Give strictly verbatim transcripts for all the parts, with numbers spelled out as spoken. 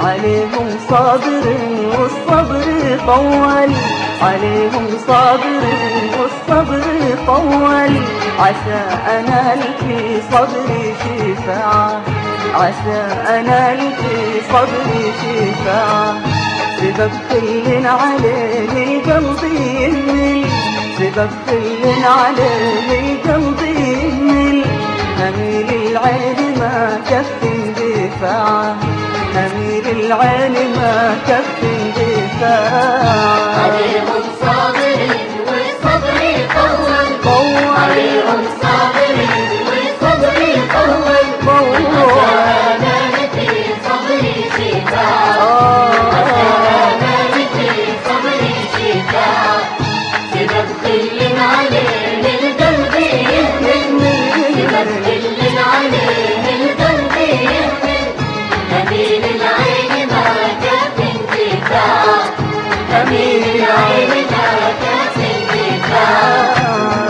عليهم صابر والصبر طول، عليهم صابر والصبر طول، عسى أنال في صبري شفاعة، عسى أنال في صبري شفاعة. سبب كل عليه القلب يهمل، سبب كل عليه القلب يهمل، هميل العين ما كف اندفاعه، هميل العين ما كف اندفاعه. عليهم صابرين والصبر طول، طول عليهم صابرين والصبر طول، طول عسى أنال في صبري شفاعة، عسى أنال في صبري شفاعة. سبب كل عليه القلب يهمل، سبب كل عليه القلب يهمل، هميل العين ما كف اندفاعه، هميل العين ما كف اندفاعه.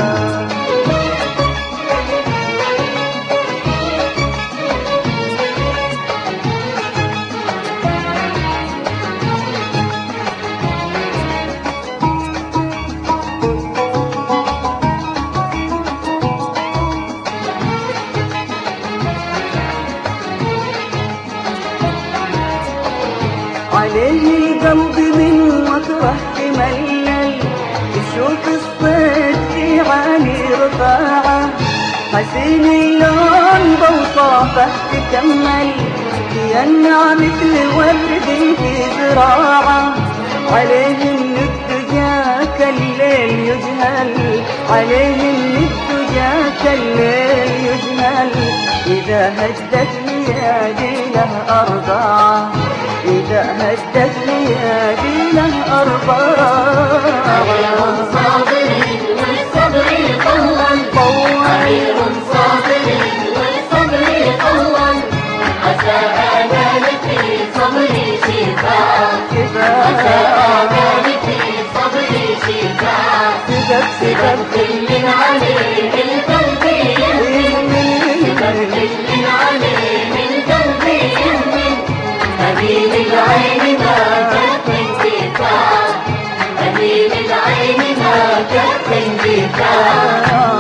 عليه القلب من مطرح تملل، يشوف الصيد في عالي رفاعة، حسين اللون بوصافه تكمل، ينع مثل ورد في زراعة. عليه من الدجى كالليل يجهل، عليه من الدجى كالليل يجهل، إذا هدت لياليله أربعة، إذا هدت لياليله أربعة. عليهم صابرين والصبر طول، طول عليهم صابرين والصبر طول، عسى آنال في صبري شفاعة، عسى آنال في صبري شفاعة. سبب سبب كل عليه القلب يهمل، سبب كل عليه القلب يهمل، هميل العين ما كف اندفاعه، هميل العين ما كف اندفاعه.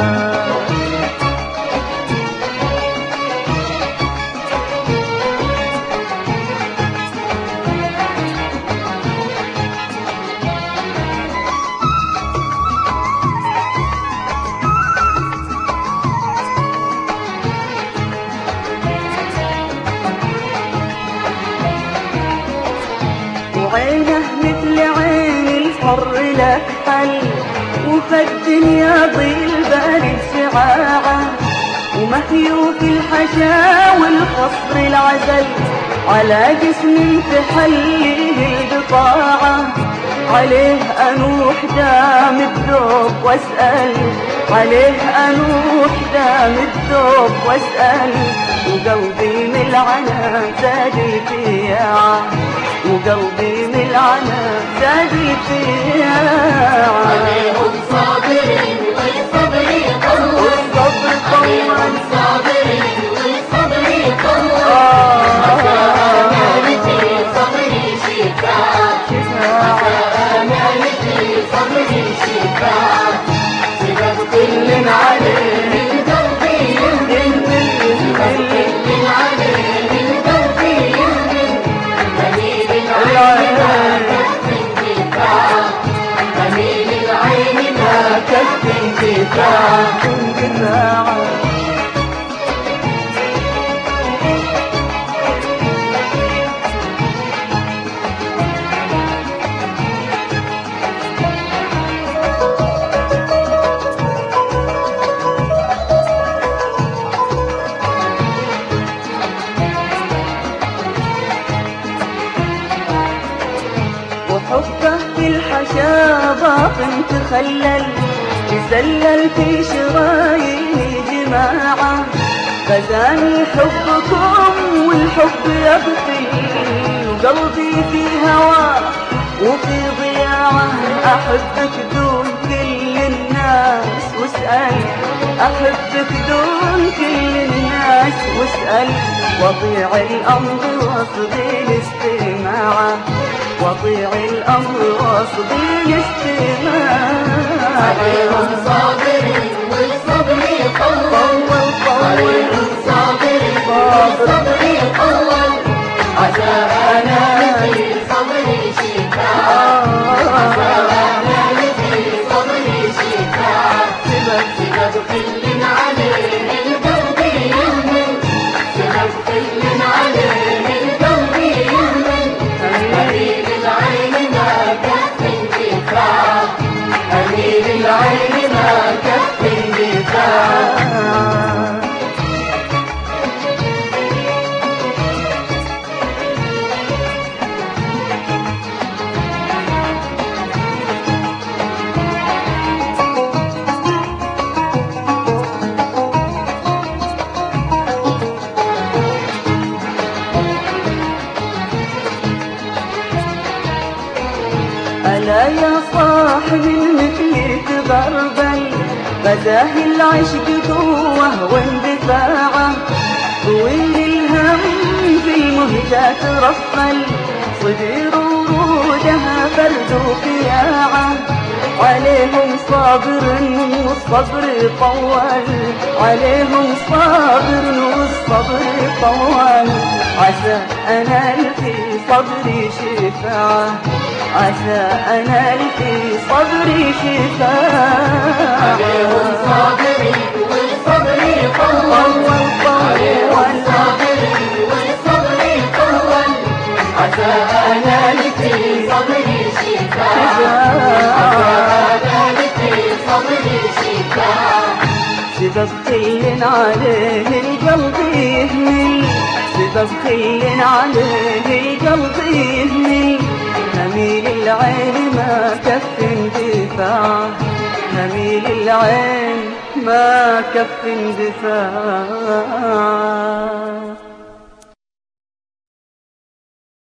وعينه مثل عين الحر لك حل، وفي الدنيا ضي البارد شعاعة، ومهيوف الحشا والقصر العزل، على جسم تحليه البطاعة. عليه أنوح دام الذوب واسأل، عليه أنوح دام الذوب واسأل، وقلبي من العنا زاد الفياعة، وقلبي من العنا زاد الفياعة. عليهم صابرين والصبر طول، والصبر طول، عليهم صابرين والصبر طول، آه عسى آنال في صبري شفاعة، عسى آنال في صبري شفاعة. سبب كل عليه القلب يهمل، سبب كل عليه القلب يهمل، هميل العين ما كف اندفاعه، هميل العين ما كف اندفاعه. اندفاعة. وحبه في الحشا باطن تخلل، يسلل في شراييني جماعة، غزاني حبكم والحب يبقي، وقلبي في هواه وفي ضياعه، أحبك دون كل الناس واسأل أحبك دون كل الناس واسأل وأطيع الأمر واصغي الاستماع وأطيع الأمر واصغي الاستماع عليهم صابرين والصبر يطول عليهم صابرين والصبر يطول عسى آنال في صبري شفاعة عسى آنال في صبري شفاعة سبب كل عليه القلب يهمل سبب كل عليه القلب يهمل أميل العين ما كف اندفاع أميل العين ما كف اندفاع ألا يا صاحب المثل تغربل غزاه العشق قوة واندفاعه طويل الهم في المهجات رفل صدير ورودها فرد وقياعه عليهم صابر والصبر طول عليهم صابر والصبر طول عسى أنال في صبري شفاعة عسى أنال في صبري شفاعة عليهم صابرين والصبر طول عليهم صابرين والصبر طول عسى آنال في صبري شفاعة عسى آنال في صبري شفاعة سبب خل عليه القلب يهمل سبب خل عليه القلب يهمل هميل العين ما كف اندفاع هميل العين ما كف اندفاع